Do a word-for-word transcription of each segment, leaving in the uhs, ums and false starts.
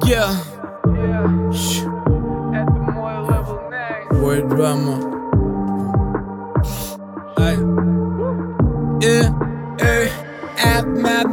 Yeah. Это мой level nine. Ой, драма. Ай. Yeah. Эй. Это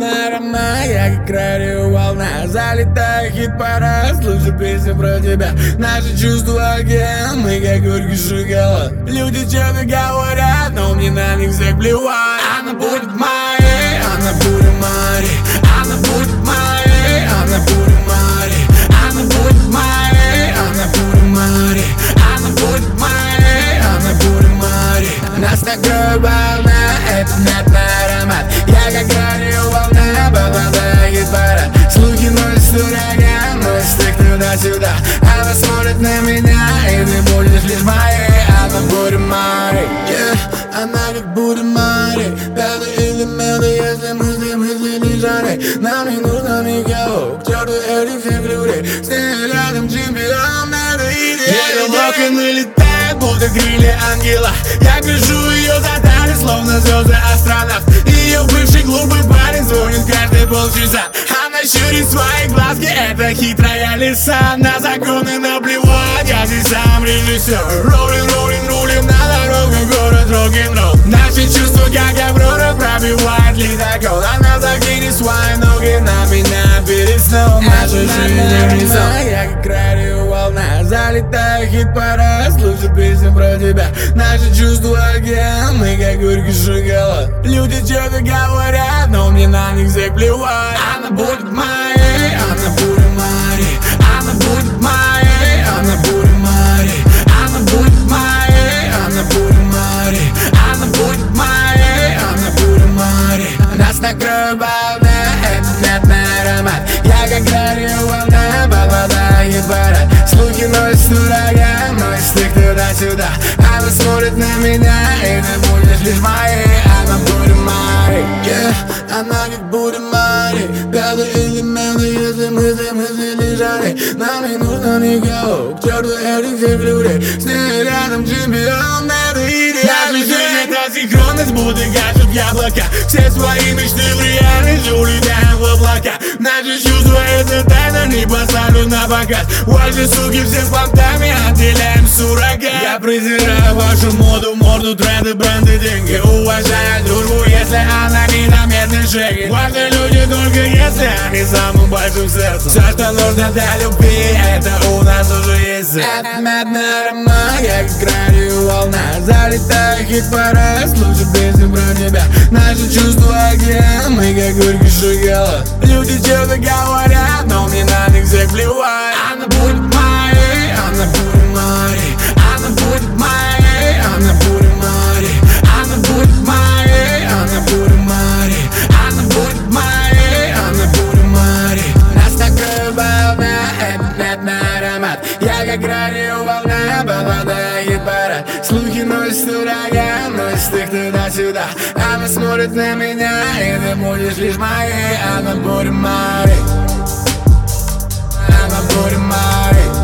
надо, я как радиоволна. Залетаю в хит-парад, слышу песню про тебя. Наши чувства океан, мы как горький шоколад. Люди что-то говорят, но мне на них всех плевать. Она будет моей, она будет моей, она будет моей, она будет моей, она будет моей, она будет моей, она будет моей, она будет моей. Нас накроет волна, это мятный аромат. Я как радиоволна, попадаю в хит-парад. Слухи носят ураган, носят их туда-сюда. Она смотрит на меня, и ты будешь лишь моей. Она будет моей, yeah. Она как будет моей. Пятый элемент, если мысли, мысли не жары. Нам не нужно никого, к черту этих всех людей. С ней рядом чемпион, это идея. Ее окна летает, будто крылья ангела. Я гляжу ее за талию, словно звезды астронавт. Ее бывший глупый парень звонит каждые полчаса. Она щурит свои глазки, это хитрая лиса. На законы наплевать, я здесь сам режиссер. Роллин, роллин, рулим на дорогу, город рок-н-ролл. Наши чувства, как Аврора, пробивает ледокол. Она закинет свои ноги на меня перед сном. Наша жизнь не сон. Я как радиоволна, залетаю в хит-парад, слышу песню про тебя. Наши чувства океан, мы как горький шоколад. Люди что-то говорят, но мне на них всех плевать. Она будет моей, она будет моей, она будет моей, она будет моей, она будет моей, она будет моей, она будет моей, она будет моей. Нас накроет волна, это мятный аромат. Я как радиоволна, попадаю в хит-парад. Слухи носят ураган, носят их туда-сюда. Она смотрит на меня, и ты будешь лишь моей. Она будет моей, yeah. Она как будет моей. Пятый элемент, если мысли, мысли не жары. Нам не нужно никого, к черту этих всех людей. С ней рядом чемпион, это идея. Наша жизнь это синхронность, будто гашет яблоко. Все свои мечты в реальность улетаем в облака. Наши чувства это тайна, не поставлю на показ. Ваши суки все с понтами, отделяем суррогат. Я презираю вашу моду, морду, тренды, бренды, деньги. Уважаю дружбу, если она не заметный шаги. Важны люди только если они самым большим сердцем. Все, что нужно для любви, это у нас уже есть. Это мятный аромат, я как радиоволна. Залетаю в хит-парад, слышу песню про тебя. Наши чувства океан, мы как горький шоколад. Люди что-то говорят, но мне на них всех плевать. Она будет моей, она будет моей, она будет моей, она будет моей, она будет моей, она будет моей, она будет моей, она будет моей. Нас накроет волна, это мятный аромат. Я как радиоволна, попадаю в хит-парад. Слухи носят ураган, носят их туда-сюда. Она смотрит на меня, и ты будешь лишь моей. Она будет моей, она будет моей.